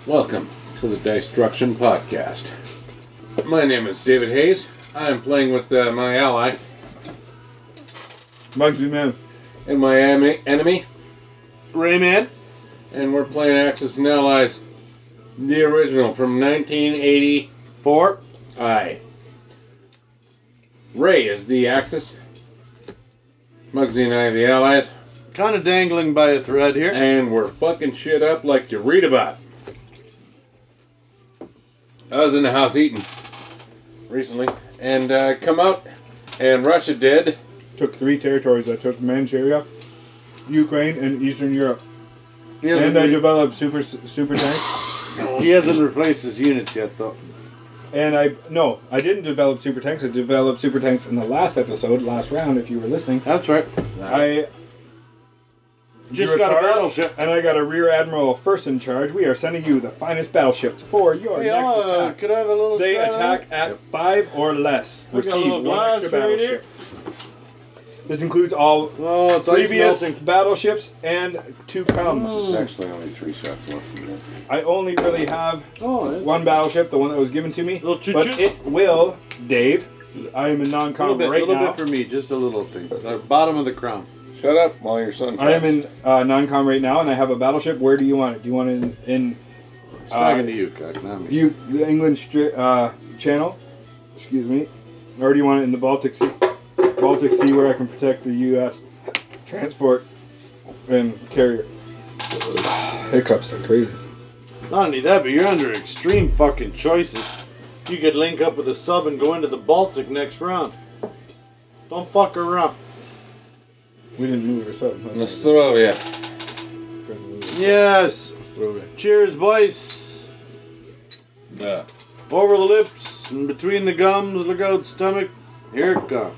Welcome to the Destruction Podcast. My name is David Hayes. I am playing with my ally. Muggsy Man. And my enemy. Rayman. And we're playing Axis and Allies, the original from 1984. Aye. Ray is the Axis. Muggsy and I are the Allies. Kind of dangling by a thread here. And we're fucking shit up like you read about. I was in the house eating recently, and come out, and Russia did. Took 3 territories. I took Manchuria, Ukraine, and Eastern Europe. And I developed super tanks. He hasn't replaced his units yet, though. And I didn't develop super tanks. I developed super tanks in the last round, if you were listening. That's right. I just got a battleship. And I got a Rear Admiral first in charge. We are sending you the finest battleship for your next attack. Could I have a little They shout attack out? at 5 or less. We got a Receive little 1 extra glass right battleship. This includes all it's previous ice melting. battleships and to come. There's actually only 3 shots left in there. I only really have Oh, 1 battleship, the one that was given to me. Little choo-choo. But it will, Dave. I am in non-com right little now. bit for me, just a little thing. The bottom of the crown. Shut up while your son I am in non-com right now, and I have a battleship. Where do you want it? Do you want it in It's talking to you, Cock, not me. the England Channel? Excuse me. Or do you want it in the Baltic Sea? Baltic Sea, where I can protect the U.S. transport and carrier. Hiccups are crazy. Not only that, but you're under extreme fucking choices. You could link up with a sub and go into the Baltic next round. Don't fuck around. We didn't move or something. Nostrovia. Yes. Cheers, boys. Yeah. Over the lips and between the gums, look out, stomach. Here it comes.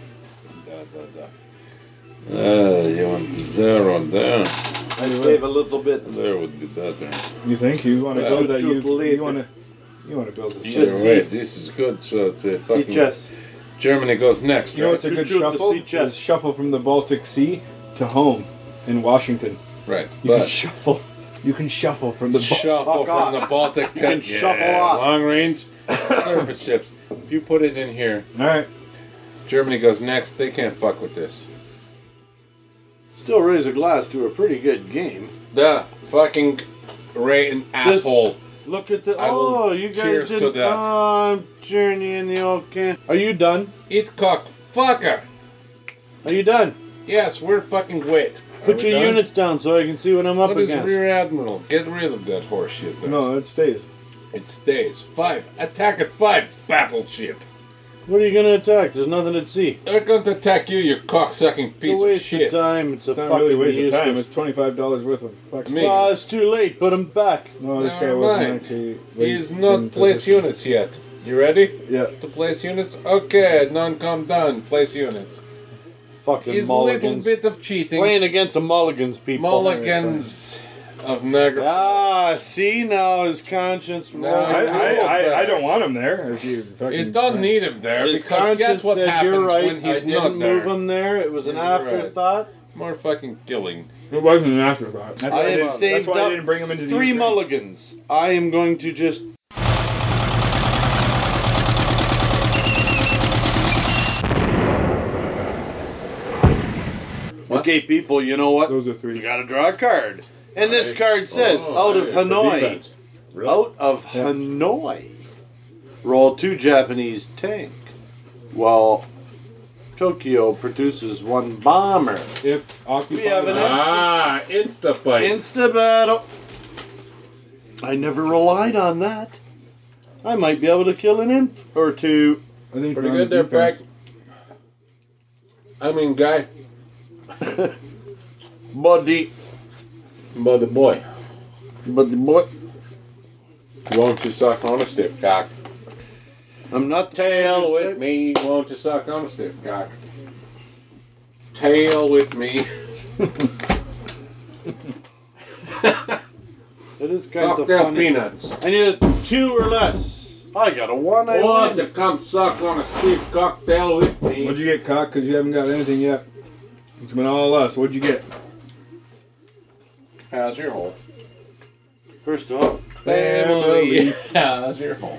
You want 0 there. I save a little bit. There would be better. You think you want to Well, build that? later. You want to build a Just ship. see. This is good. So See chess. Germany goes next, You know right? what's a good Shoot the shuffle? sea chest. Is shuffle from the Baltic Sea to home in Washington. Right. You can But shuffle. You can shuffle from the shuffle Fuck from off. the Baltic to can shuffle off. long range surface ships. If you put it in here, All right. Germany goes next. They can't fuck with this. Still raise a glass to a pretty good game. The fucking Ray and asshole. Look at the. I will Oh, you guys cheers didn't. to that. Oh, I'm cheering you in the old can. Are you done? Eat cock fucker. Are you done? Yes, we're fucking wet. Put your units down so I can see what I'm up What is against. Rear Admiral? Get rid of that horse shit. There. No, it stays. It stays. 5. Attack at 5. Battleship. What are you gonna attack? There's nothing to see. They're going to attack you, you cocksucking It's piece a of waste shit. of time. It's a It's not fucking really a waste of time. useless. It's $25 worth of fucking. Me. Oh, it's too late. Put them back. No, this guy Never wasn't mind. actually. He's in not placed position. units yet. You ready Yeah. to place units? Okay, non-com done. Place units. Fucking Is a little mulligans. bit of cheating. Playing against the mulligans, people. Mulligans of Niagara. Ah, see now his conscience. No, rolled. I don't want him there. If you fucking You don't need him there His because conscience guess what said happens you're right. when he's I didn't not there? move him there. It was an You're afterthought. More fucking killing. It wasn't an afterthought. That's I why have that's saved why I up didn't bring him into the 3 Ukraine. mulligans. I am going to just. Okay, people, you know what? Those are 3. You gotta draw a card. And this card says, out of Hanoi. defense. Out of Hanoi. Roll 2 Japanese tank. While Tokyo produces 1 bomber. If occupied. We have an Insta fight. Insta battle. I never relied on that. I might be able to kill an imp or 2. I think Pretty we're on good the there, defense. Frank. I mean, guy. Buddy. Buddy boy. Buddy boy. Won't you suck on a stiff cock? I'm not Tail with me. Won't you suck on a stiff cock? Tail with me. It is kind of Cocktail funny. peanuts. I need a 2 or less. I got a 1. I Want win. to come suck on a stiff cocktail with me? What'd you get, Cock? Because you haven't got anything yet. It's been all us. What'd you get? How's your hole? First of all, Family, how's your home?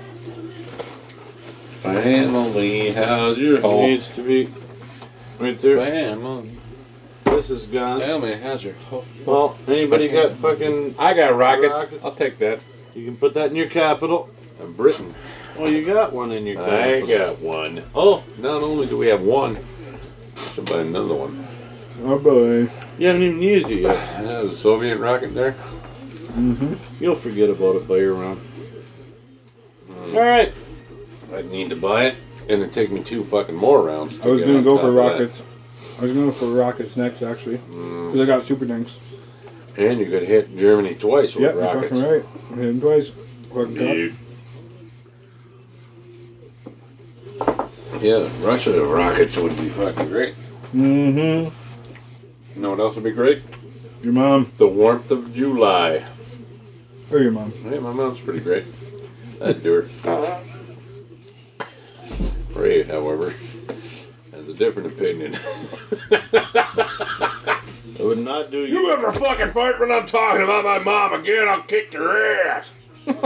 Family, how's your It home? needs to be right there. Family, This is gone. family, how's your home? Well, anybody got fucking... I got rockets. Rockets. I'll take that. You can put that in your capital. I'm Britain. Well, you got one in your I capital. got one. Oh, not only do we have one, I should buy another one. Oh boy. You haven't even used it yet. There's a Soviet rocket there. You'll forget about it by your round. Alright. I'd need to buy it, and it'd take me 2 fucking more rounds. I was get gonna on go top for of that. rockets. I was going for rockets next, actually. Because I got super dinks. And you could hit Germany twice with Yep, you're rockets. fucking right. Hit him twice. Fucking top. Dude. Yeah, Russia rockets would be fucking great. Mm-hmm. You know what else would be great? Your mom. The warmth of July. Or your mom. Hey, my mom's pretty great. I'd do her. Ray, however, has a different opinion. I would not do You ever fucking fight when I'm talking about my mom again, I'll kick your ass.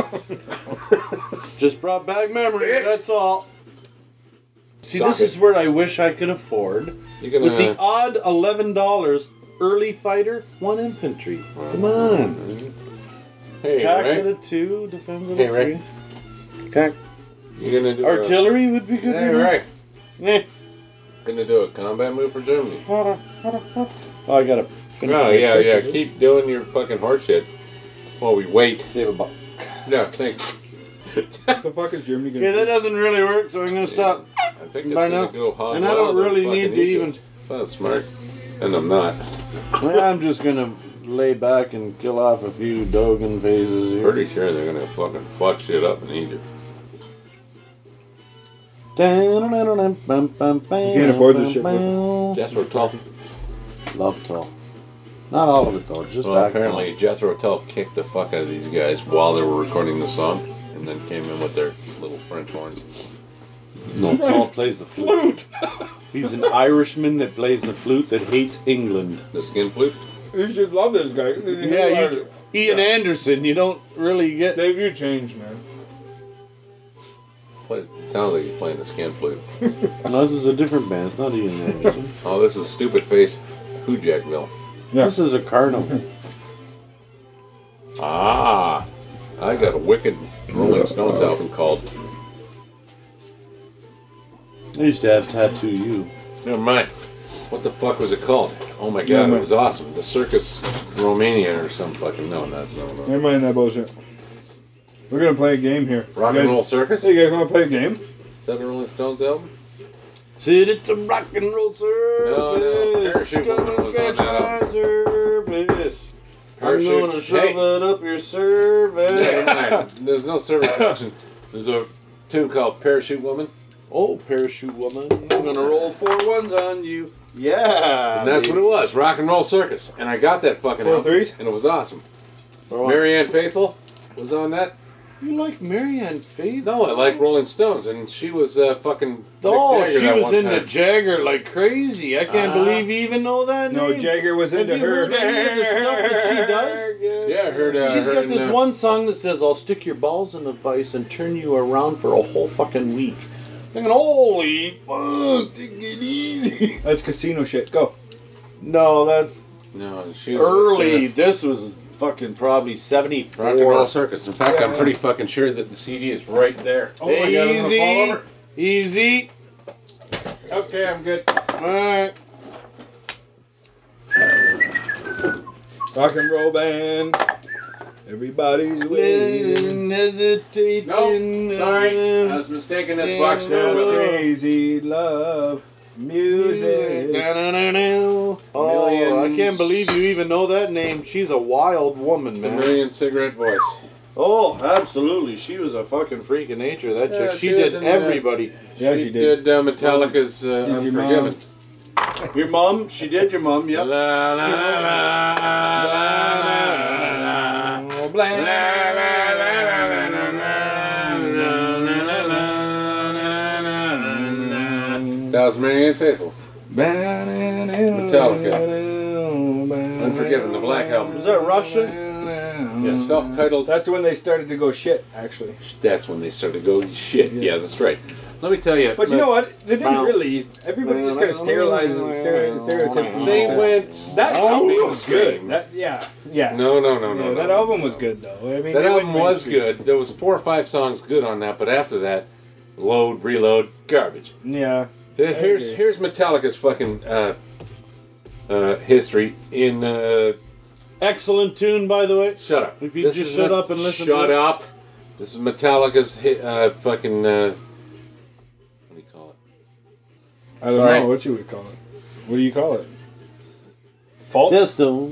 Just brought back memories, Bitch. that's all. See, Stop this it. is where I wish I could afford. You gonna, With the odd $11, early fighter, 1 infantry. Come on. hey, Tax Ray, at a 2, defense at Hey, a Ray. 3. Okay. you gonna do Artillery would be good. Hey, Ray. Eh. Gonna do a combat move for Germany. Oh, I gotta finish Oh, my yeah, purchases. keep doing your fucking horse shit while we wait. Save a buck. Yeah, thanks. What the fuck is Germany gonna Okay, that do? doesn't really work, so I'm gonna stop. I think it's By gonna now. go hot. And I don't really need to even... If I was smart, and I'm not. I'm just gonna lay back and kill off a few Dogan phases here. Pretty sure they're gonna fucking fuck shit up in Egypt. You can't afford this shit, Jethro Tull. Love Tull. Not all of it though, just Well, that. apparently Jethro Tull kicked the fuck out of these guys while they were recording the song, and then came in with their little French horns. No, Tull plays the flute. He's an Irishman that plays the flute that hates England. The skin flute. You should love this guy. Yeah, Ian Anderson, you don't really get... Dave, you changed, man. It sounds like he's playing the skin flute. No, this is a different band, it's not Ian Anderson. Oh, this is Stupid Face Hoojackville. Yeah. This is a carnival. Ah, I got a wicked Rolling Stones album called. I used to have Tattoo You. Never mind. What the fuck was it called? Oh my god, it was awesome. The Circus Romania or some fucking no. Never mind that bullshit. We're gonna play a game here. Rock You and guys- Roll Circus. Hey, you guys wanna play a game? Is that a Rolling Stones album? Said it's a rock and roll service. No, Parachute Come Woman and was on scratch that my service. Parachute- I'm gonna shove Hey. it up your service. Never mind. There's no service section. There's a tune called Parachute Woman, Oh, parachute woman, I'm gonna roll 4 ones on you. Yeah. and that's what it was. Rock and Roll Circus, and I got that fucking 4 album, threes? and it was awesome. Marianne. Marianne Faithfull was on that. You like Marianne Faith? No, I like Rolling Stones, and she was fucking. Oh, Mick Jagger she that was one into time. Jagger like crazy. I can't believe you even know that No, name. Jagger was Have into you her. heard any of the stuff that she does? Yeah, I heard. She's heard got in, this one song that says, I'll stick your balls in a vice and turn you around for a whole fucking week. Thinking, holy fuck, take it easy. That's casino shit. Go. No, that's No, she was early. with, This was fucking probably Rock and Roll 74. Circus. In fact, I'm pretty fucking sure that the CD is right there. Oh my god, I'm gonna fall Easy. over. Easy. Okay, I'm good. Alright. Rock and roll band. Everybody's waiting. Hesitating. No, sorry, I was mistaken. That's box number. Crazy love music. Oh, I can't believe you even know that name. She's a wild woman, The man. Million Cigarette Voice. Oh, absolutely. She was a fucking freak of nature, that Yeah, chick. she She was did in, everybody. Yeah, she did. Metallica's your Unforgiven. Your mom, she did your mom, La, yep. la, la, la, la, la, la. That was Marianne Faithfull. Metallica. Unforgiven, the Black Album. Was that Russian? Yeah, self-titled. That's when they started to go shit, actually. That's when they started going shit. Yeah, that's right. Let me tell you. But you know what? They didn't really. Everybody just kind of stereotypes them. They went. That album was good. mainstream. Yeah. No. Yeah, that album was good though. I mean, That they album went was mainstream. good. There was 4 or 5 songs good on that, but after that, load, reload, garbage. Yeah. Here's agree. Metallica's fucking history in. Excellent tune, by the way. Shut up. If you This just is shut not- up and listen Shut to it. up. This is Metallica's fucking. What do you call it? I don't Sorry. know what you would call it. What do you call it? Fault? Just Fault?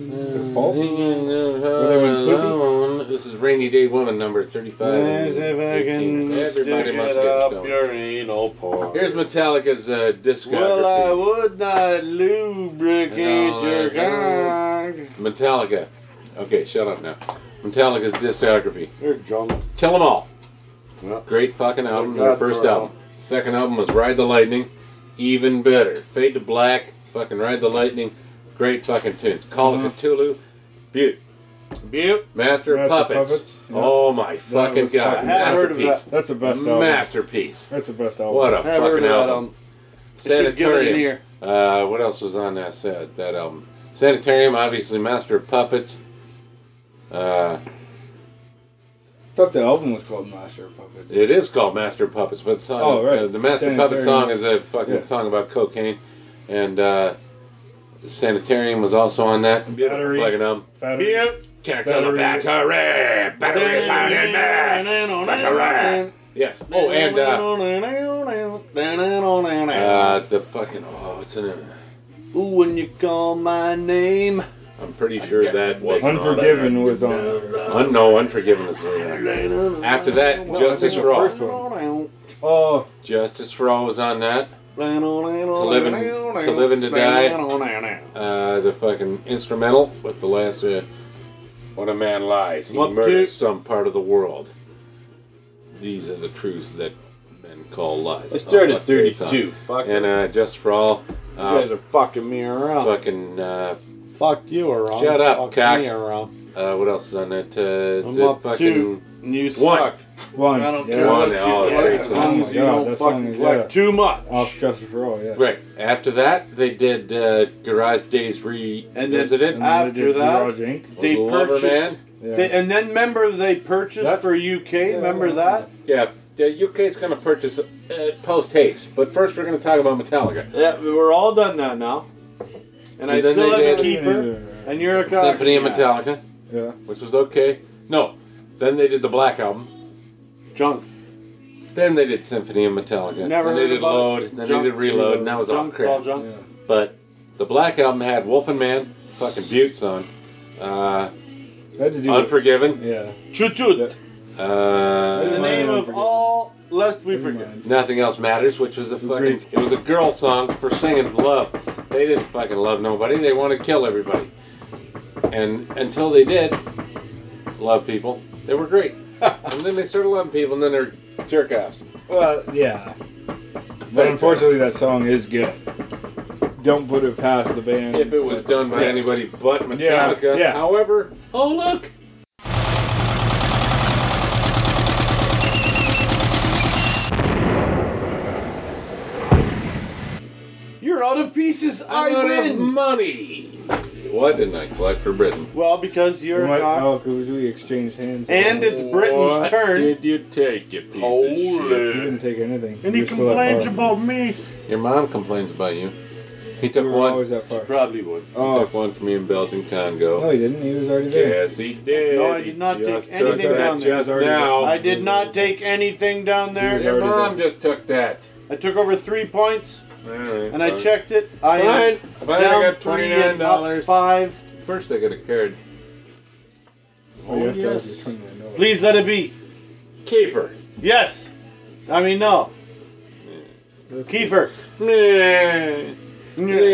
This is Rainy Day Woman number 35. As if I can Everybody stick must it get up stoned. your anal part. Here's Metallica's discography. Well, I would not lubricate No, your no. cock. Metallica. Okay, shut up now. Metallica's discography. You're drunk. Kill 'Em All. Yeah. Great fucking album. God, Their first throw it album. Second album was Ride the Lightning. Even better. Fade to Black. Fucking Ride the Lightning. Great fucking tunes. Call of Cthulhu. Butte. Butte. Master of Master of Puppets. Puppets, yeah. Oh my fucking was god. fucking- I have heard of Masterpiece. That's the best album. Masterpiece. That's the best album. What a I have heard fucking of that album. album. I should give it an Sanitarium. ear. What else was on that album? Sanitarium, obviously Master of Puppets. I thought the album was called Master of Puppets. It is called Master of Puppets, but the song, Oh, right. the Master of Sanitarium. Puppets song is a fucking Yeah. song about cocaine, and Sanitarium was also on that. Beautiful Battery. fucking album. Battery. Butte. Can't kill the battery. Battery's found in me. Battery. Yes. Oh, and the fucking what's the name? Ooh, when you call my name. I'm pretty sure that wasn't Unforgiven was on there. No, Unforgiven is after that. Justice think for the All. first one. Oh, Justice for All was on that. To Live and to Die. The fucking instrumental with the last. When a man lies, he Up to- murders some part of the world. These are the truths that men call lies. I started Oh, fuck, great 32. song. Fuck And Just for All. you guys are fucking me around. Fucking. Fuck you around. Shut up, Fuck cock. me around. What else is on it? I'm The up fucking. 2. And you One. suck. one. I don't yeah. care One, what you oh, get, great as song. long as you Oh my God, don't that song fucking is- collect too much. Off Justice for All, yeah. Right. After that, they did Garage Days Revisited. And then After they did that- Garage Inc. They Lover purchased. Man. Yeah. And then remember they purchased That's- for UK. yeah. Remember that? Yeah, the UK's going to purchase post haste. But first, we're going to talk about Metallica. Yeah, we're all done that now. And I And then still they have a did- keeper. And you're a cock. Symphony of Metallica, Yeah. which was okay. No, then they did the Black Album. Junk. Then they did Symphony of Metallica. Never then they heard did about Load. it. Then Junk, they did Reload. And that was all Junk, it's all crap. junk. Yeah. But the Black Album had Wolf and Man, fucking Butte song, Had to do Unforgiven, Yeah. Chut chut. In the uh, name of Unforgiven. all, lest we Never forget. mind. Nothing Else Matters, which was a fucking. Great. It was a girl song for singing love. They didn't fucking love nobody. They wanted to kill everybody. And until they did love people, they were great. And then they started loving people, and then they're jerk offs. Well, yeah. But unfortunately, that song is good. Don't put it past the band. If it was done by Yeah. anybody but Metallica. Yeah, yeah. However, oh look. You're out of pieces. I I'm out of win. money. What didn't I collect for Britain? Well, because you're a What? cock. Oh, because we exchanged hands. And it's Britain's What turn. did you take, you piece Holy. of You shit? didn't take anything. And he You still at complains par. about me. Your mom complains about you. He took You were one. always at par. Probably would. He Oh, took one from me in Belgian Congo. no, he didn't. He was already there. Yes, he did. No, I did not He take just anything took that down there. just Already now. I did not take anything down there. Your already mom there. just took that. I took over 3 points, Alright, and I fine. checked it. I am Fine. Fine, I down got 3 and up $29. 5. First, I got a card. Oh, you have to yes. have your $29. Please let it be. Keeper. Yes. I mean, no. Kiefer. Yeah. I'm gonna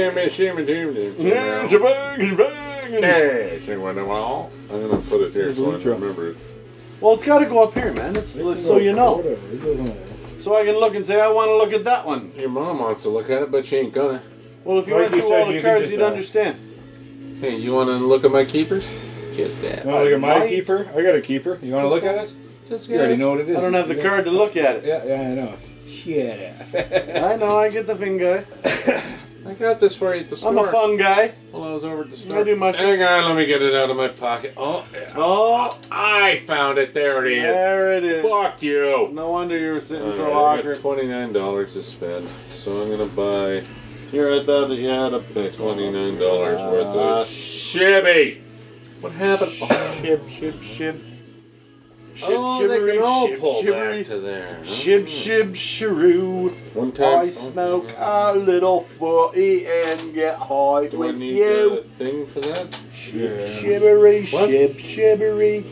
put it here so I remember it. Well, it's got to go up here, man. It's so you know. Whatever. It doesn't matter. So I can look and say, I want to look at that one. Your mom wants to look at it, but she ain't gonna. Well, if you Like went you through said, all the you can cards, just you'd ask. understand. Hey, you want to look at my keepers? Just that. Want to look at my Might. keeper? I got a keeper. You want to look at it? Just You already guess. know what it is. I don't have the card to look at it. Yeah, I know. Shit. I know, I get the finger. I got this for you at the store. I'm a fun guy. While I was over at the store. I do mushrooms. Hang on, let me get it out of my pocket. Oh, yeah. Oh, I found it. There it is. there it is. Fuck you. No wonder you were sitting so Alright, I got awkward. $29 to spend, so I'm gonna buy Here, I thought that you had a pick. $29 worth of shibby. What happened? Shib, shib, shib. Shib, Oh, they shibbery, can all shib, pull shibbery. back to there. Shib, shib, shiroo. One time. I smoke a little 40 and get high Do I with need you. a thing for that? Shib, shibbery, What? shib, shibbery.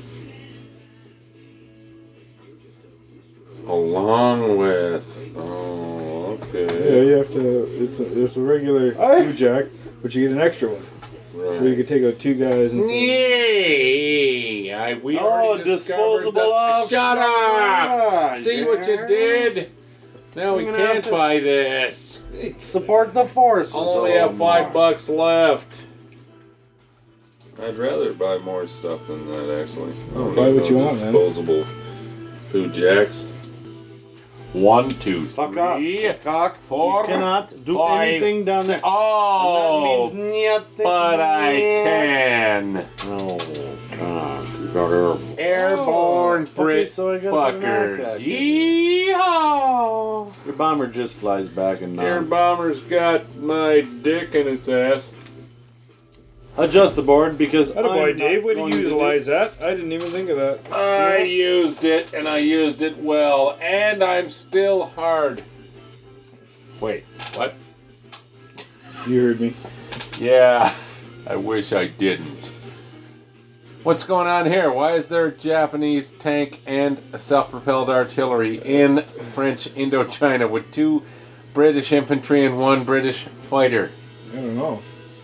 Along with. Oh, Yeah, okay. you have to. It's a regular Hey. blue jack, but you get an extra one. So you Right. can take out two guys and. Yay! We already discovered disposable the. of. Shut up! See what you Yeah. did? Now we I'm gonna can't have to- buy this. Support the forces. Only have $5 left. I'd rather buy more stuff than that, actually. I don't Buy need what you no want, man. disposable poo jacks. 1, 2, 3. Fuck off, cock. four, You cannot do five, anything down there. Oh, And that means nothing. but I can. Oh, cock. You got her. Airborne Okay, Brit so I got the fuckers. knack. Yeehaw! Your bomber just flies back and Air down. Bomber's got my dick in its ass. Adjust the board because Attaboy, I'm Dave. not Way to going utilize that. I didn't even think of that. I used it, and I used it well, and I'm still hard. Wait, what? You heard me. Yeah, I wish I didn't. What's going on here? Why is there a Japanese tank and a self-propelled artillery in French Indochina with 2 British infantry and 1 British fighter? I don't know.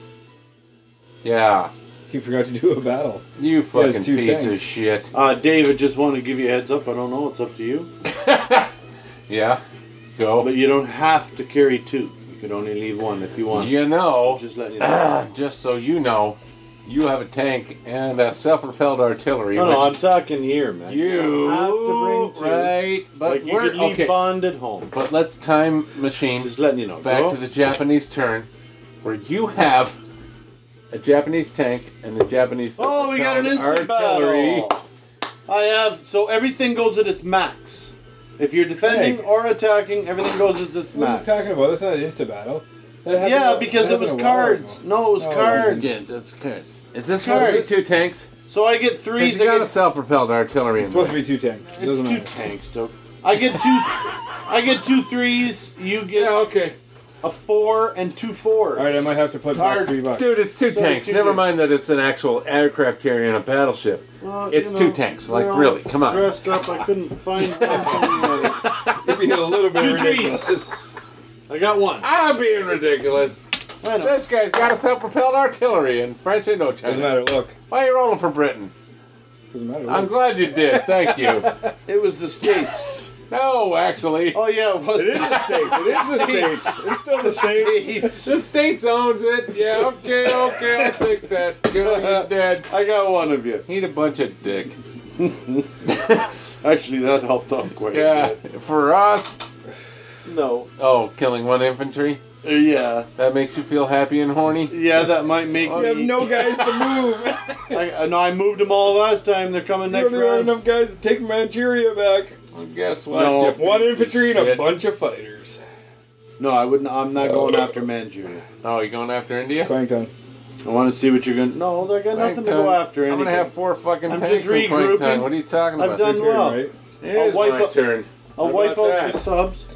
Yeah, He forgot to do a battle. you fucking has 2 piece of tanks. shit. David, just want to give you a heads up. I don't know. It's up to you. Yeah, go. But you don't have to carry 2. You could only leave 1 if you want. You know, Just letting you know. just so you know, you have a tank and a self-propelled artillery. No, which I'm talking here, man. you don't have to bring 2. right, but Like you we're could leave okay. Bond at home. But let's time machine Just letting you know. back Go. to the Japanese turn, where you have a Japanese tank and a Japanese Oh, we got an instant artillery. battle. I have, so everything goes at its max. If you're defending Hey. or attacking, everything goes at its What are you max. talking about? That's not an insta battle. That happened Yeah, a- because that it was happened a while cards. ago. No, it was Oh, cards. Yeah, that's cards. Is this supposed to be Cards. 2 tanks? So I get Because 3s. you I got a get, self-propelled artillery in It's there. supposed to be 2 tanks. It it's doesn't 2 matter. tanks, Doug. I get 2. I get 2 3s. You get Yeah, okay. a 4 and 2 4s. All right, I might have to put back Card. $3. Dude, it's 2 So tanks. 2 Never tanks. mind that it's an actual aircraft carrier and a battleship. Well, It's you 2 know, tanks. Like, they're all really, come on. Dressed up, I couldn't find one. It'd be a little bit 2 ridiculous. 3s. I got 1. I'm being ridiculous. I know. This guy's got a self-propelled artillery in French Doesn't Indochina. matter. Look. Why are you rolling for Britain? Doesn't matter. I'm Look. glad you did. Thank you. It was the States. No, actually. Oh yeah, it was. It is the States. It is the States. It's still the States. The States owns it. Yeah, okay, I'll take that. Go, you're dead. I got one of you. Eat a bunch of dick. Actually, that helped out quite Yeah, a bit. for us. No. Oh, killing 1 infantry? Yeah. That makes you feel happy and horny? Yeah, that might make You have me. no guys to move. No, I moved them all last time. They're coming You next don't even have round. enough guys to take Manchuria back. Well, guess what? No, you 1 piece of infantry and a shit. bunch of fighters. No, I wouldn't. I'm not going after Manchuria. Oh, you going after India? Quangtung. I want to see what you're going. No, they got nothing to go after. I'm gonna anything. have 4 fucking I'm tanks just in regrouping. Quangtung. What are you talking I've about? done Turn, well. right? It I'll is wipe my up- turn. I'll How wipe about out the that? subs.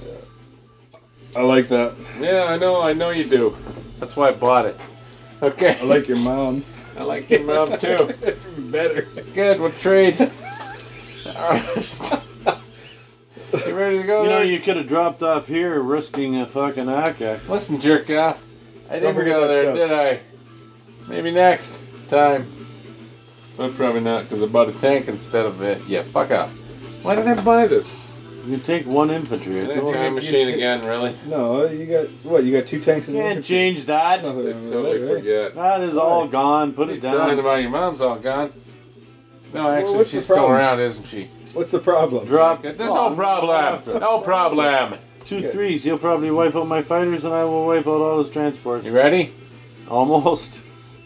I like that. Yeah, I know you do. That's why I bought it. Okay. I like your mom. I like your mom too. Better. Good, we'll trade. Alright. You ready to go You know, there? you could have dropped off here, risking a fucking AK. Listen, jerk off. I didn't forget go that there, shot. did I? Maybe next time. But probably not, because I bought a tank instead of it. Yeah, fuck off. Why did I buy this? You can take one infantry. I That told time you. machine again, really? No, you got what? You got 2 tanks in the Can't infantry? change that. Nothing I wrong with totally that, right? forget. That is all gone. Put What are it you talking down. about? Your mom's all gone. No, actually, what's the she's still problem? around, isn't she? What's the problem? Drop. There's no problem. No problem. 2 threes. He'll probably wipe out my fighters, and I will wipe out all his transports. You ready? Almost.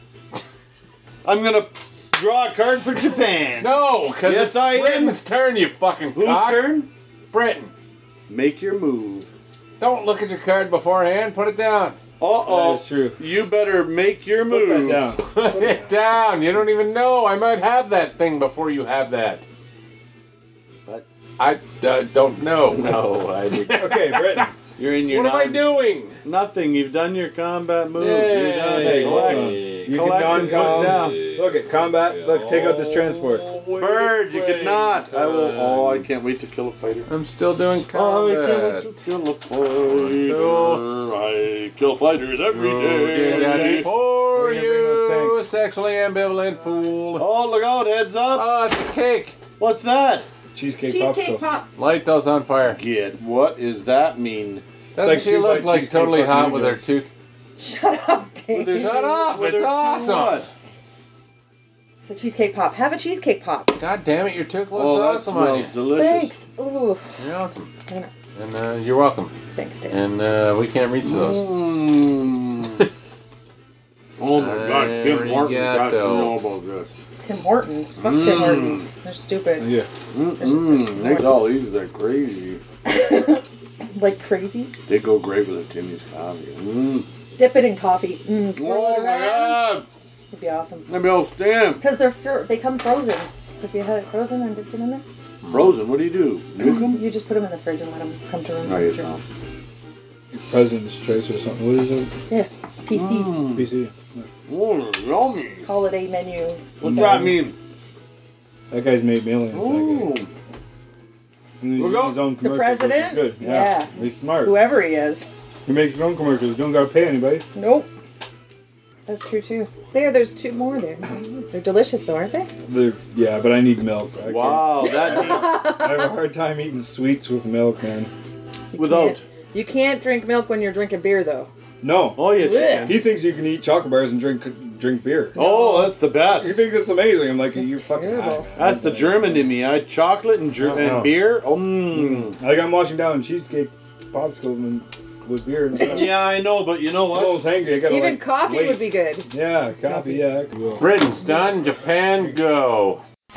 I'm gonna draw a card for Japan. No, because Yes, it's I am. Britain's turn, you fucking Whose cock. turn? Britain. Make your move. Don't look at your card beforehand. Put it down. Uh-oh. That is true. You better make your Put that move. down. Put it down. You don't even know. I might have that thing before you have that. What? I don't know. No, I did. Okay, Britain. You're in your What am I doing? Nothing. You've done your combat move. Yay. You're done. Hey, hold Collect. on. You Collect can and put it non-com. down. Look at combat. Look, take out this transport. Bird, you could not. I will. Oh, I can't wait to kill a fighter. I'm still doing I can't wait combat. to kill a fighter. I kill fighters every Did that day. for Bring those you, tanks. sexually ambivalent fool. Oh, look out! Heads up! Oh, it's a cake. What's that? Cheesecake Cheesecake popsicle. pops. Light those on fire. Get what does that mean? Doesn't like she 2 look bite like cheesecake totally fucking hot with her noodles. two? Shut up, Dave. With her Shut two- up, with it's her two awesome. what? It's a cheesecake pop. Have a cheesecake pop. God damn it, your took looks Oh, that awesome on you. smells delicious. Thanks. Ooh. You're awesome. I know. And you're welcome. Thanks, Dave. And we can't reach those. Mm. Oh my God, Kim Martin got to Arigato. know about this. Tim Hortons. Fuck Tim Hortons. They're stupid. Yeah. Next, all these they're crazy. Like crazy. They go great with a Timmy's coffee. Dip it in coffee. Swirl it Oh my around. God! It'd be awesome. Let me all stand. Because they come frozen. So if you had it frozen and dipped it in there, Frozen. What do you do? Nuke them? you just put them in the fridge and let them come to room No, you temperature. don't. President's choice or something. What is it? Yeah. PC. PC. Oh, yummy. Holiday menu. What's that mean? That guy's made millions. Ooh. That guy. And he's Look doing out. his own The commercials, president? which is good. Yeah. He's smart. Whoever he is. He makes his own commercials. Don't gotta pay anybody. Nope. That's true too. There's 2 more there. They're delicious though, aren't they? Yeah, but I need milk. Wow, that means I have a hard time eating sweets with milk, man. without. You can't drink milk when you're drinking beer though. No. Oh yes, you Blech. can. He thinks you can eat chocolate bars and drink beer. Oh, that's the He best. thinks it's amazing. I'm like, It's you fucking terrible. high. That's the German in me. I had chocolate and, No. and beer. Oh, mm. Like I'm washing down cheesecake popsicle and with beer and stuff. Yeah, I know, but you know I'm what? almost hangry. I gotta Even like, coffee wait. would be good. Yeah, coffee. Yeah, I could go. Britain's done. Japan, go.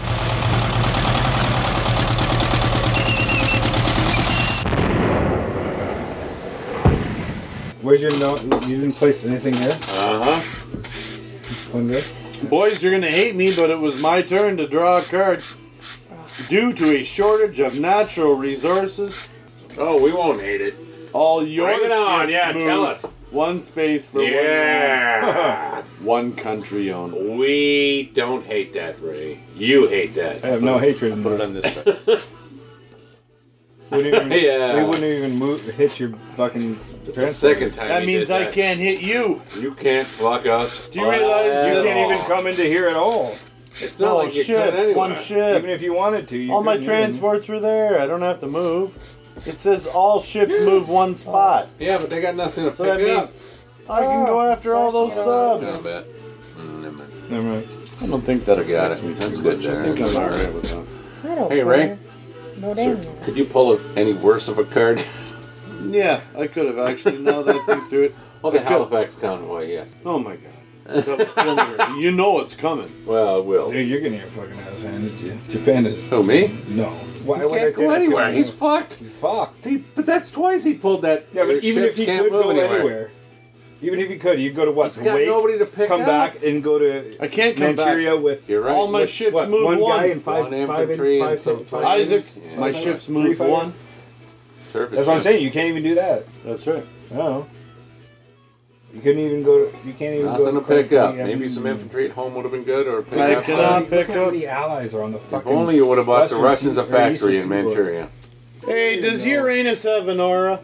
Where's your note? You didn't place anything there. Uh-huh. One there. Boys, you're gonna hate me, but it was my turn to draw a card. Due to a shortage of natural resources, Oh, we won't hate it. all your Bring it on. ships Yeah, move tell us. one space for Yeah. one country owned. We don't hate that, Ray. You hate that. I have no hatred. In Put it that. on this side. Wouldn't even, Yeah. They wouldn't even hit your fucking. It's the second time That you means did I that. can't hit you. You can't fuck us. Do you realize You that can't even come into here at all. It's No, not like you could ships, anyway. one ship. Even if you wanted to. You All my couldn't even- transports were there. I don't have to move. It says all ships move one spot. Yeah, but they got nothing to So pick that means up. I can go after all those subs. No, bet. Never mind. Never mind. I don't think that got affects it. me That's too good much. there. I think I'm alright with that. I don't Hey, care. Ray? No Sir, damn. could you pull any worse of a card? Yeah, I could have actually. Now that I think through it. Well, the I could. Halifax Convoy, yes. Oh my god. You know it's coming. Well, it will. Dude, you're getting your fucking ass handed to you. Japan is. Who, me? No. Why He would I can't say go that to anywhere. him? He's fucked. He's fucked. But that's twice he pulled that. Yeah, but even ships if he can't could move go anywhere. Even if he could, you'd go to what? He's got Wake, nobody to pick come up. back and go to I can't come back. Manchuria with You're right. All my With ships what, move one one. guy and five One infantry and some five- Isaac, Yeah. my five- ships three move fighters. one. surface That's what I'm ship. saying. You can't even do that. That's right. No. You couldn't even go. You can't even Nothing go. to pick up. Yeah, Maybe some infantry at home would have been good, or pick I up. cannot Look pick how up. many allies are on the If fucking. only you would have bought the Western Russians a sea- or factory in Eastern seaboard. Manchuria. Hey, does Uranus have an aura?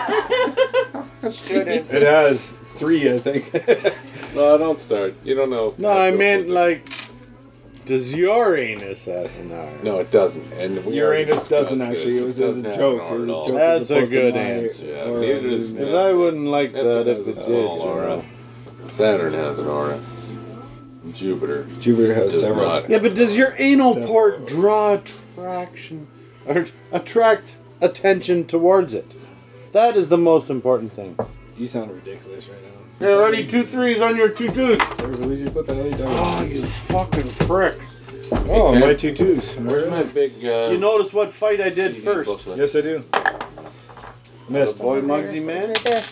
It has 3, I think. No, don't start. You don't know. No, I meant like Does your anus have an arm? No, it doesn't. And we Uranus already doesn't discussed actually. this. It was doesn't a have joke. an It was a arm at all. joke. That's as a opposed to good my answer. Yeah, aura. neither does Because I wouldn't like Neptune that if has it a did. small aura. Saturn has an aura. Jupiter Jupiter has does several. not. Yeah, but does your anal port draw attraction or attract attention towards it? That is the most important thing. You sound ridiculous right now. Yeah, already 2 3s on your 2 2s. Where'd you put that other dog? Oh, you fucking prick. Oh, Hey, my Ted. 2 2s. Where's my big You notice what fight I did CD first? booklet? Yes, I do. Missed. Boy, There, Muggsy so man. it's right there.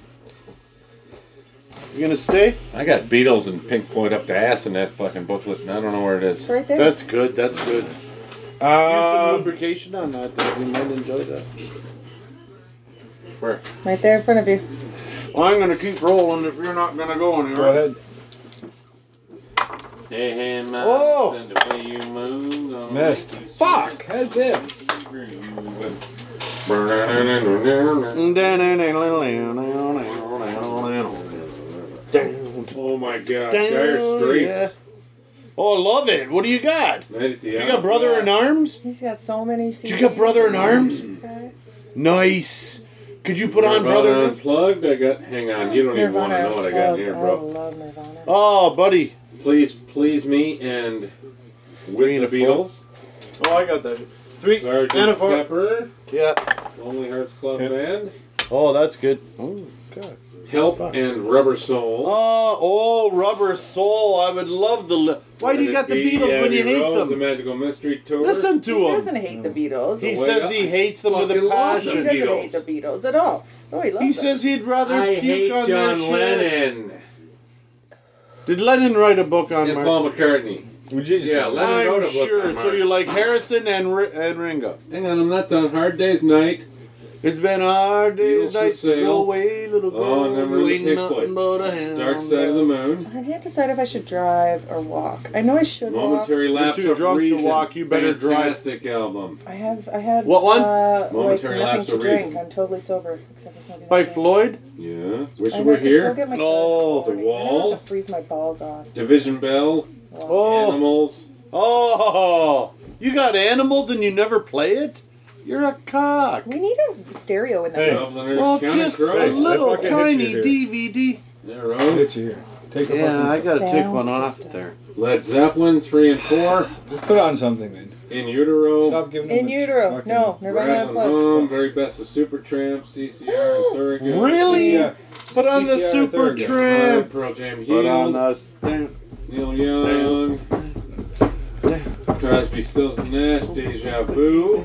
You gonna stay? I got Beatles and Pink Floyd up the ass in that fucking booklet, and I don't know where it It's is. right there. That's good. That's good. Use some lubrication on that. Though. You might enjoy that. Where? Right there in front of you. Well, I'm gonna keep rolling if you're not gonna go anywhere. Go ahead. Hey, hey, man. Whoa! And the way you move. I'll Missed. make you Fuck! That's it. Oh my god, Down, Dire Straits. yeah. Oh, I love it. What do you got? Night at the You got Brother in Outside. Arms? He's got so many CDs. You got Brother in Arms? This guy. Nice. Could you put on Nirvana Brother in Arms? Unplugged. I got. Hang on, you don't even want to Nirvana know what I got in Unplugged. here, I bro. love Nirvana. Oh, buddy. Please, please me and Three and with a the four? Beatles. Oh, I got that. 3 and a Sergeant 4. Pepper. Yeah. Lonely Hearts Club Yeah. Band. Oh, that's good. Oh, God. Help and Rubber Soul. Oh, Rubber Soul. I would love the. Why do you got the Beatles when you hate Rose, The them? Magical Mystery Tour. Listen He to him. doesn't hate the Beatles. He way says up. he hates them with a Fucking love He them. passion. doesn't Beatles. hate the Beatles at all. Oh, he loves He them. says he'd rather I puke hate on John their shit. Lennon. Did Lennon write a book on And Paul Marx? McCartney. Would you just Yeah, Lennon wrote I'm a book sure. on So Marx. you like Harrison and Ringo. Hang on, I'm not done. Hard Day's Night. It's been a hard Beatles day's for night. sale. Go away, little girl. Oh, never you the ain't Pink nothing Floyd. but a hound Dark Side of the dog. Moon. I can't decide if I should drive or walk. I know I should walk. Momentary Lapse too of drunk to Reason. walk, you better drive. Fantastic album. I had What one? Momentary like, nothing Lapse to of drink. Reason. I'm totally sober except for smoking. By that day. Floyd? Yeah. Wish I You Were could go Here. get my Oh, car The in morning. I Wall. have to freeze my balls off. Division Bell. Wow. Oh. Animals. Oh, you got animals and you never play it? You're a cock. We need a stereo in the Hey. house. Dubliners, Well, Counting just Crows. a Hey, little that fucking tiny hits you DVD. Yeah, I'll Road. hit you here. Take a Yeah, I fucking. gotta take Sound one off system. there. Led Zeppelin 3 and 4. Just put on something, man. In Utero. Stop giving them In a utero. fucking- No, Nirvana Rat on Unplugged. Home, Very Best of Supertramp, CCR and Thurgood. Really? Yeah. Put on the CCR Super Thurgood. Tramp. Pearl Jam Put on Healed. the stamp. Neil Young. Crosby, Stills and Nash, Deja Vu.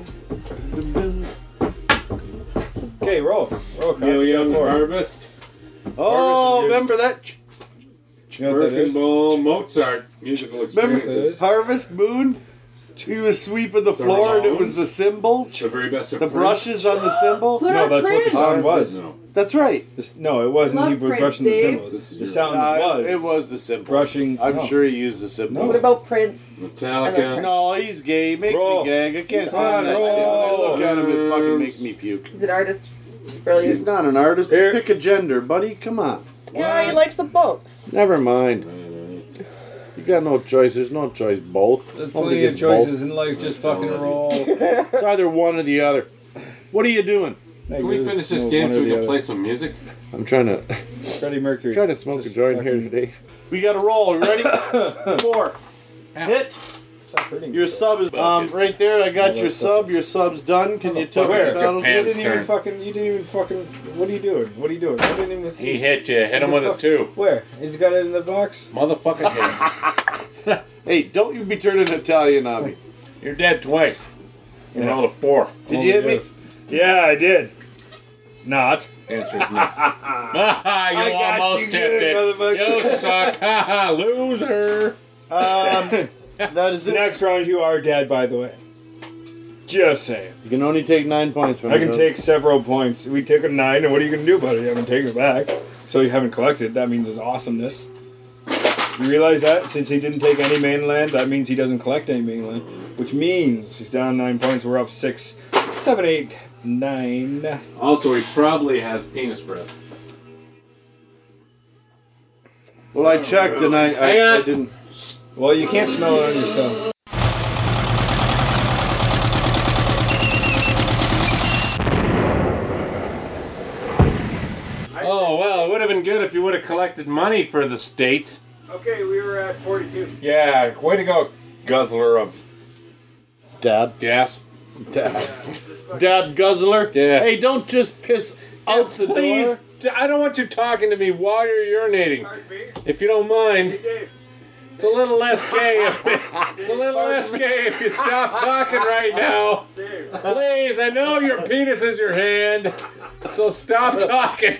Okay, roll. Roll. Neil Young, Four. Harvest. Oh, Harvest is remember that? You know what that Working is? Ball, Mozart, musical Remember experiences. Harvest Moon? He was sweeping the floor and it was Ramones. the cymbals. The very best of The Prince. brushes on the cymbal. Put No, on that's what the Prince. sound was. No, That's right. No, it wasn't. Love He was Prince, brushing the Dave. cymbals. This is The your- sound was. It was the cymbal. brushing. I'm no. sure he used the cymbal. What about Prince? Metallica. No, he's gay. He makes Roll. me gag. I can't He's stand that on, shit. When I roll. look at him, it fucking makes me puke. He's an artist. It's He's brilliant. not an artist. Here. Pick a gender, buddy. Come on. Yeah, he likes them both. Never mind. You got no choice. There's no choice. Both. There's Nobody plenty of gets both. choices in life. Just fucking roll. It's either one or the other. What are you doing? Can we finish this game so we can play some music? I'm trying to Freddie Mercury. smoke a Just joint here fucking- today. We got to roll. You ready? 4. Hit. Stop hurting Your sub is right there. I got your sub. Your sub's done. Can you tell me Where? the battle? You Japan. didn't even turn. fucking. You didn't even fucking. What are you doing? What are you doing? I didn't even see. He hit you. Hit him with a 2. Where? He's got it in the box. Motherfucker hit him. Hey, don't you be turning Italian on me. You're dead twice. You rolled a 4. Did you hit me? Yeah, I did. Not. Answer's no. Ah, you got almost you tipped good, it. motherfucker. You suck. Ha ha, loser. That is it. Next round, you are dead. By the way. Just saying. You can only take 9 points from I can it. take several points. We took a 9, and what are you gonna do about it? You haven't taken it back, so you haven't collected. That means it's awesomeness. You realize that? Since he didn't take any mainland, that means he doesn't collect any mainland. Which means he's down 9 points. We're up 6, 7, 8, 9. Also, he probably has penis breath. Well, I checked and I Hang on. didn't. Well, you can't smell it on yourself. Oh, well, it would have been good if you would have collected money for the state. Okay, we were at 42. Yeah, way to go, guzzler of Dad. gas. Dad guzzler. Yeah. Hey, don't just piss out the Please, door. I don't want you talking to me while you're urinating. If you don't mind. It's a little less gay if you stop talking right now. Please, I know your penis is your hand, so stop talking.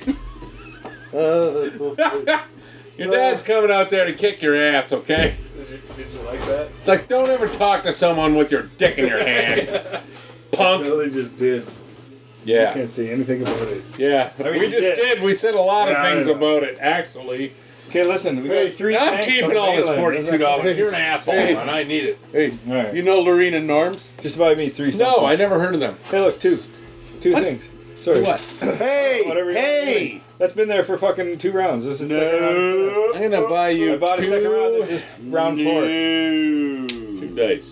That's so funny. Your dad's coming out there to kick your ass, okay? Did you like that? It's like, don't ever talk to someone with your dick in your hand. Punk. Billy just did. Yeah. Can't say anything about it. Yeah. I mean, We you just did. did. We said a lot of Yeah, I things know. about it, actually. Okay, listen. We got 3 I'm tanks keeping on all this mainland. $42. You're an asshole, and I need it. Hey, All right. you know Lorena Norms? Just buy me 3 No, I never heard of them. Hey, look, 2 things. Sorry. What? Hey, Whatever you hey. want. That's been there for fucking 2 rounds. This is second round. I'm gonna buy you I bought a second round. This is round 4. two dice.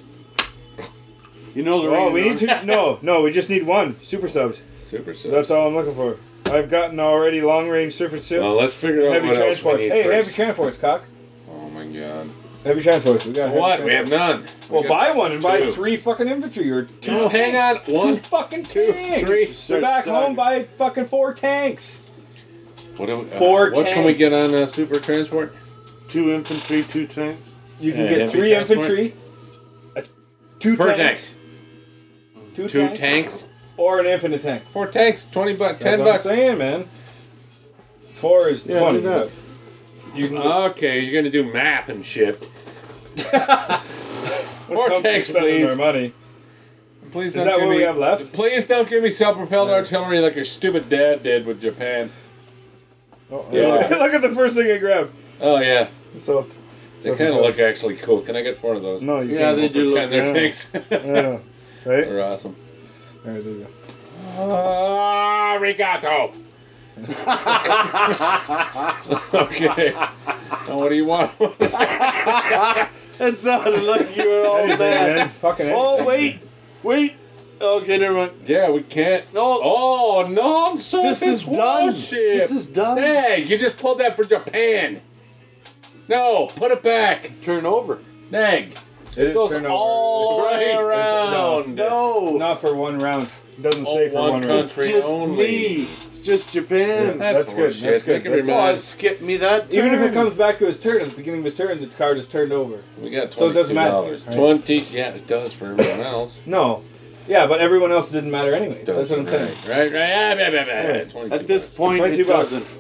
You know Lorena Oh, we need Norms? 2. No, we just need 1 super subs. Super So set. that's all I'm looking for. I've gotten already long range surface ships. Well, let's figure out Heavy what else we transports. need Hey, first. heavy transports, cock. Oh my god. Heavy transports. We got So heavy what? We have transports. none. Well, We got buy one and buy 2. 3 fucking infantry or 2. No, hang on. 2 1, fucking 2, tanks. 3. So back home, buy fucking 4 tanks. What, do we, 4 what can we tanks. get on super transport? 2 infantry, 2 tanks. You can Yeah, get heavy 3 transport. infantry, 2 Per tanks, 2 2 tanks, tanks. or an infinite tank. 4 tanks. 20 bucks. That's 10 what I'm bucks. saying, man. 4 is Yeah, 20. do that. but You can Okay, you're gonna do math and shit. when it 4 comes to tanks, spending please. our money. Please Is don't that give what me. we have left? Please don't give me self-propelled artillery like your stupid dad did with Japan. Oh, Yeah. Look at the first thing I grabbed. Oh yeah, So, they kind of look actually cool. Can I get 4 of those? no, you Yeah, can't. they do Pretend they're yeah. tanks. Yeah. Right? They're awesome. All right, there you go. Arigato. Okay. Now what do you want? That sounded like you were all Anything, bad. man. Fucking Oh, anything. wait. Okay, never mind. Yeah, we can't. No. Oh, non-surface This is done. warship. This is done. Hey, you just pulled that for Japan. No, put it back. Turn over. Neg. It is Goes turn over. all the way Right. around. No. Not for 1 round. It doesn't Oh, say for one 1 round. country. Just only. me. It's just Japan. That's good, horseshit. that's good. Make it That's Oh, remind- skip me that turn. Even if it comes back to his turn, at the beginning of his turn, the card is turned over. We got $22. So it doesn't matter, right? 20. Yeah, it does for everyone else. No. Yeah, but everyone else didn't matter anyway. That's what I'm saying. Right. Ah, blah, blah, blah. Right. 22 At this bucks. point, 22 it bucks. doesn't.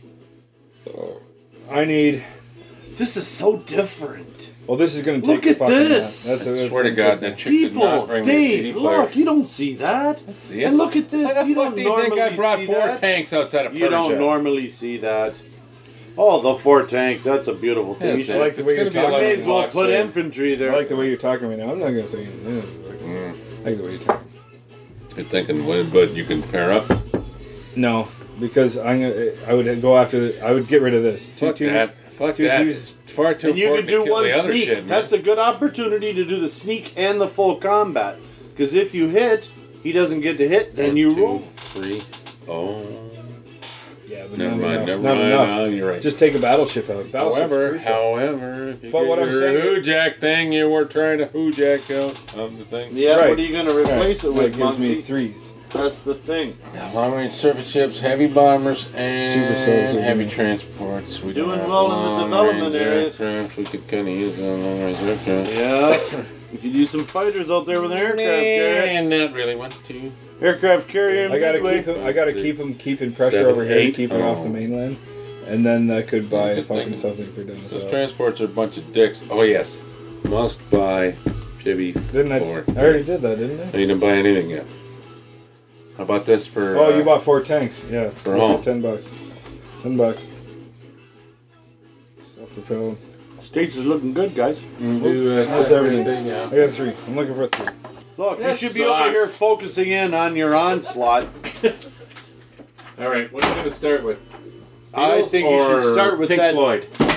I need. This is so different. Well, this is going to Look take. at the fucking this. amount. I swear to God, that chick did not People, bring me a CD Dave, player. look, you don't see that. See it? And look at this. Why the You fuck don't do you think normally I brought see 4 that. tanks outside of Persia? You don't normally see that. Oh, the 4 tanks. That's a beautiful thing. Yes, You should- I like the it's way gonna you're be talking. may 11 as well bucks, put so- infantry there. I like the way you're talking right now. I'm not going to say anything. I like the way you're talking. You're thinking, well, but you can pair up? No, because I would go after. I would get rid of this. Fuck twos. that. Fuck Two that. twos. It's far too And you important can do to kill one the other sneak. shit, man. That's a good opportunity to do the sneak and the full combat. Because if you hit, he doesn't get to hit, then 1, you 2, roll. 3. Oh. Yeah, but Never not mind, enough. never Not mind. enough. No, you're right. Just take a battleship out. Battleship's crucial. However, if you But get what I'm your saying- hoo-jack thing, you were trying to hoo-jack out of the thing. Yeah, Right. what are you going to replace it That with, gives me Muncie? 3s. That's the thing. Long-range surface ships, heavy bombers, and Super soldiers. heavy transports. We Doing don't have well in the long-range development areas. aircraft. We could kind of use a long-range aircraft. Yeah. You could use some fighters out there with an aircraft carrier. And not really. 1, 2. Aircraft carrier. I gotta midway. keep him. I gotta keep him keeping pressure 7, over here, 8. keep him off the Oh. mainland, and then I could buy Good fucking thinking. something for doing Those so. transports are a bunch of dicks. Oh yes, must buy Chevy. Didn't I? Ford. I already did that, didn't I? You didn't buy anything yet. How about this for? Oh, you bought 4 tanks. Yeah, For home. $10. $10. Self-propelled. States is looking good, guys. That's everything. Yeah. I got 3. I'm looking for 3. Look, This you should be over here sucks. focusing in on your onslaught. All right, what are you going to start with? I Beatles think you should or start with Pink that. Floyd.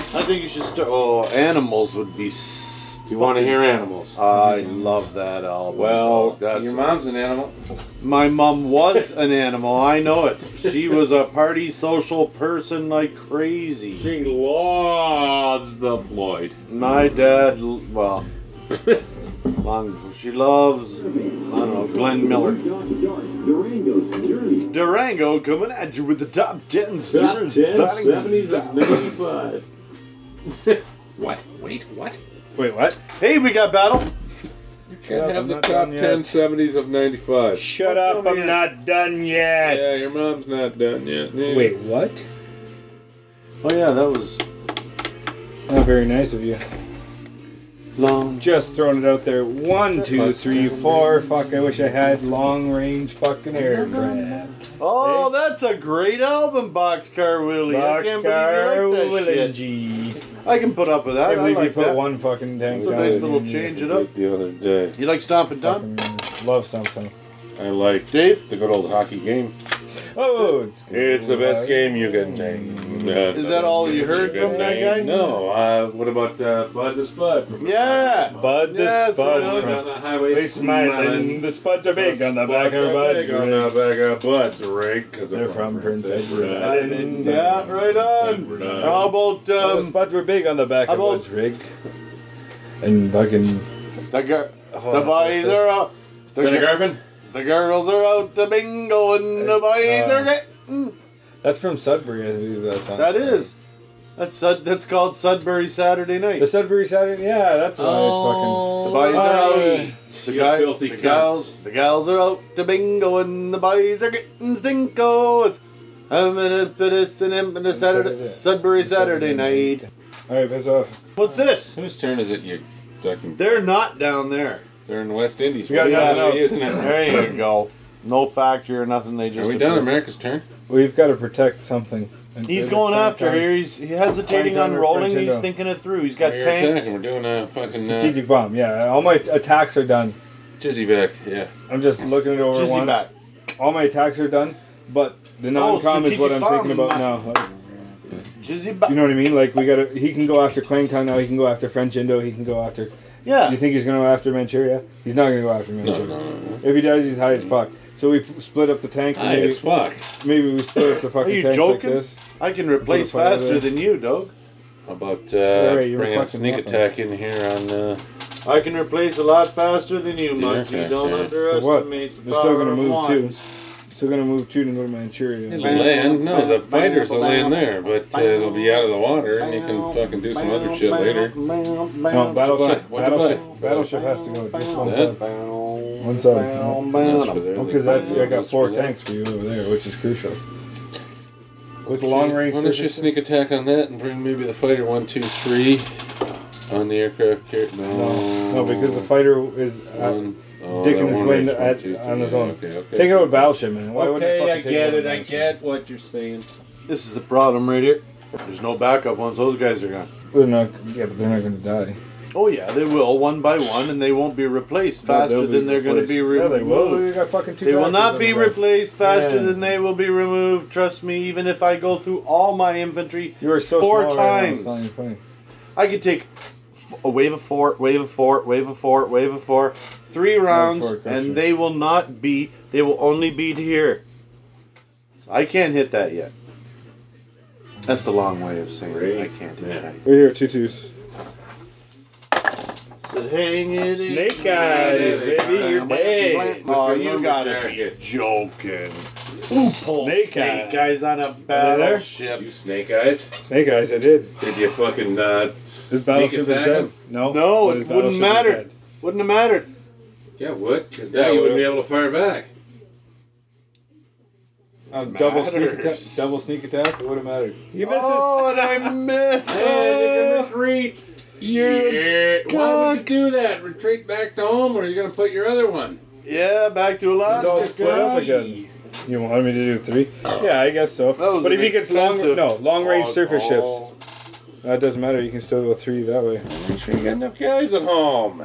I think you should start. Oh, Animals would be. You want to hear Animals? I love that album. Well, That's your mom's an animal. My mom was an animal. I know it. She was a party social person like crazy. She loves the Floyd. My dad, well, she loves, I don't know, Glenn Miller. Durango coming at you with the top 10 70s of 95. What? Wait, what? Wait, what? Hey, we got battle. You can't up, have I'm the not top done 10 yet. 70s of 95. Shut Don't up, tell me I'm yet. not done yet. Yeah, your mom's not done yet. Yeah. Wait, what? Oh yeah, that was Not very nice of you. long. Just throwing it out there. 1, 2, 3, 4. Fuck, I wish I had long range fucking aircraft. Oh, that's a great album, Boxcar Willie. I can't believe you like that shit. G. I can put up with that. I I believe you like put that. one fucking tank It's a down. nice little change it up. The other day, You like Stompin' Tom? Fucking love something. I liked Dave? the good old hockey game. Oh, It's the best game you can name. Is that all you heard from that guy? No. What about Bud the Spud? Yeah. Bud the Yes, Spud. I know. Down the highway They smiling. The spuds are big on the back of Bud's Bud's. on the back of Bud's rig because They're from Prince Edward. And, yeah, right on. How about The spuds were big on the back How of about- Bud's rig. And fucking. the boys are out. Garvin? The girls are out to bingo and the boys are getting. That's from Sudbury, I believe that song. That is. That's called Sudbury Saturday Night. The Sudbury Saturday? Yeah, that's why The boys are out. The, You filthy the gals are out to bingo and the boys are getting stinkos. I'm in a Saturday, Sudbury Saturday night. Alright, piss off. What's this? Whose turn is it? You fucking. They're not down there. They're in the West Indies. We got What nothing are they else. using it? There you go. No factory or nothing. They Are just. we done? America's turn? We've got to protect something. And He's so going the after tank here. He's hesitating Tank on on rolling. French He's Indo. thinking it through. He's got We're tanks. attacking. We're doing a fucking Strategic bomb, yeah. All my attacks are done. Jizzyback. Yeah. I'm just looking it over Jizzy once. back. All my attacks are done, but the non-com is what I'm strategic thinking bomb. about now. Jizzy back. You know what I mean? Like he can go after Klangtown now. He can go after French Indo. He can go after. Yeah. You think he's gonna go after Manchuria? He's not gonna go after Manchuria. No. If he does, he's high as fuck. So we split up the tank. And High as fuck. maybe we split up the fucking Are you tanks joking? like this. I can replace Put a fire faster there. than you, dog. How about right, you're bringing a fucking sneak nothing. attack in here on... I can replace a lot faster than you, Yeah, Muggsy. okay, Don't yeah. underestimate the They're still power gonna of move one. too. Still gonna move too to go to Manchuria. It'll land. No, the fighters will land there, but it'll be out of the water, and you can fucking do some other shit later. No, battleship. What to Battleship has to go. Just one That? side. One side. Because that's I got 4 That's tanks for you over there, which is crucial. With the long range Why don't you surface. sneak attack on that and bring maybe the fighter 1, 2, 3 on the aircraft carrier? No, because the fighter is digging his way on his own. Okay. Take it with battleship, man. Why would Okay, fucking I take get out a it. I battleship? get what you're saying. This is the problem right here. There's no backup once those guys are gone. They're not. Yeah, but they're not going to die. Oh yeah, they will one by one, and they won't be replaced faster They'll be than they're going to be replaced. Yeah, they will. We removed. got fucking 2 They will battleships not on be the ground. replaced faster Yeah. than they will be removed. Trust me, even if I go through all my infantry You are so 4 small right now, it's times, not even funny. I could take a wave of 4, wave of 4, wave of 4, wave of 4, 3 rounds, Gotcha. and they will not be. They will only be to here. So I can't hit that yet. That's the long way of saying it. I can't hit that. We're here, 2-2s. Said, hang it in. Snake eyes, baby, you're dead. Oh, you gotta be joking. Who pulled Snake snake Eye. eyes on a You battleship? snake eyes? Snake eyes, I did. Did you fucking This sneak battleship is attack dead. him? No. No, but it his wouldn't battleship is matter. dead. Wouldn't have mattered. Yeah, it would, because Yeah, now it you wouldn't would. be able to fire back. Double sneak attack. Matters. Double sneak attack. It would have mattered. You missed Oh, and I missed. retreat. Why would you do that? Retreat back to home, or are you going to put your other one? Yeah, back to It's all Alaska. split up again. You wanted me to do 3? Yeah, I guess so. That was But if an he gets expensive- long range surface ships, Oh. that doesn't matter. You can still go 3 that way. Make sure you got enough guys at home.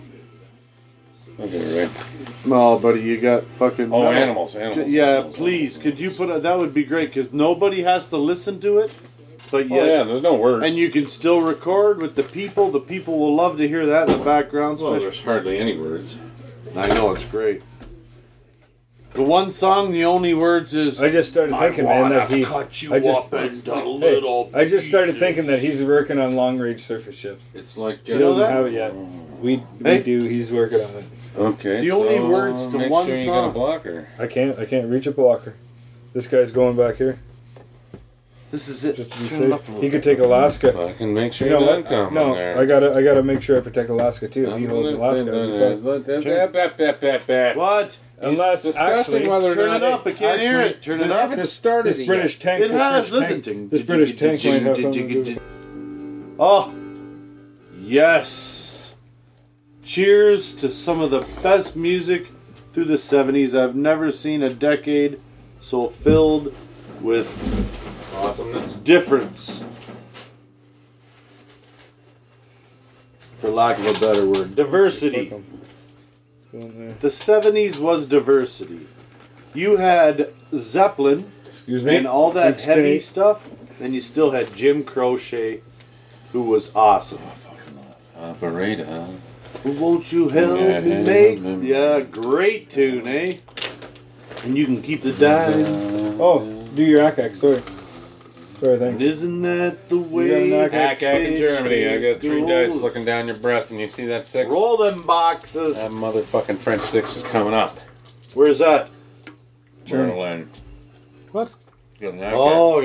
Okay, right. No, buddy, you got fucking. Oh, no. animals. Yeah, Animals. please. Could you put that? Would be great because nobody has to listen to it. but Oh yet, yeah, there's no words. and you can still record with the people. The people will love to hear that in the background. well, Especially, there's hardly any words. I know it's great. The one song, the only words is I just started thinking, man, that he. cut you I just- up into Hey, little I just started pieces. thinking that he's working on long range surface ships. It's like He You know doesn't that? have it yet. We Hey. do. He's working on it. okay. The only words to make one sure you song. got a blocker. I can't reach a blocker. This guy's going back here. This is it. Just to be Turn it up a safe. little He could bit. take Alaska. I can make sure You know you what? don't come No, there. I gotta make sure I protect Alaska too. If he holds Alaska, it'd be fun. What? Unless discussing actually, whether or Turn not it up. I can't hear actually, it. Turn it this- up. haven't started this British tank. It this has. British Listen. tank- This British tank might have something to do with it. Oh, yes. Cheers to some of the best music through the 70s. I've never seen a decade so filled with Awesomeness. difference. For lack of a better word. Diversity. The 70s was diversity. You had Zeppelin Excuse me. and all that Big heavy skinny. stuff, and you still had Jim Croce, who was awesome. Operator. Won't you help Yeah, me yeah, make? yeah. Yeah, great tune, eh? And you can keep the dime. Oh, do your akac. Sorry, And thanks. isn't that the You way? got an Hack in Germany. I got 3 dice goes? looking down your breath, and you see that 6? Roll them boxes. That motherfucking French 6 is coming up. Where's that? Journaling. What? Good night. Oh,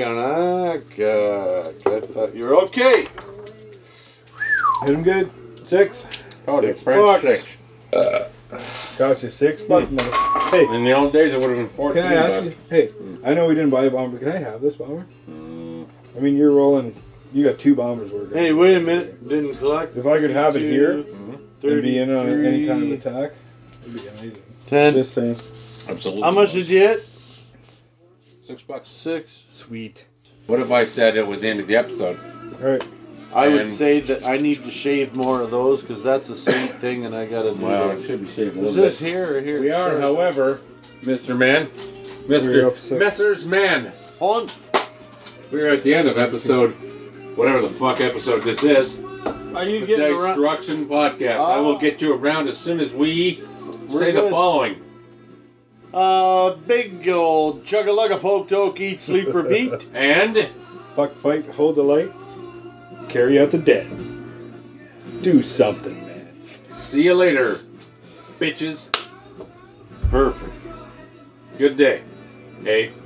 good. You're okay. Hit him good. 6. Oh, $6 French bucks. 6. Cost you $6, mother. Hey, In the old days, it would have been 14. can I ask but- you? Hey, I know we didn't buy a bomber. Can I have this bomber? I mean, you're rolling. You got 2 bombers working. Hey, wait a minute. Didn't collect. If I could have it here 32, and be in on any kind of attack, it'd be amazing. 10. Just saying. Absolutely. How much did you hit? $6. 6. Sweet. What if I said it was the end of the episode? All right. I would And- say that I need to shave more of those because that's a sweet thing, and I gotta do Well, that. it should be saved a Is little this bit. here or here? We are, Sure. however, Mr. Man, We're Mr. up six. Messrs. Man. Hold on. We're at the end of episode, whatever the fuck episode this is, Are you the getting around? Destruction Podcast. I will get you around as soon as we We're say the good. following. Big old chug-a-lug-a poke toke, eat, sleep, repeat. And Fuck, fight, hold the light, carry out the dead. Do something, man. see you later, bitches. Perfect. Good day. Hey.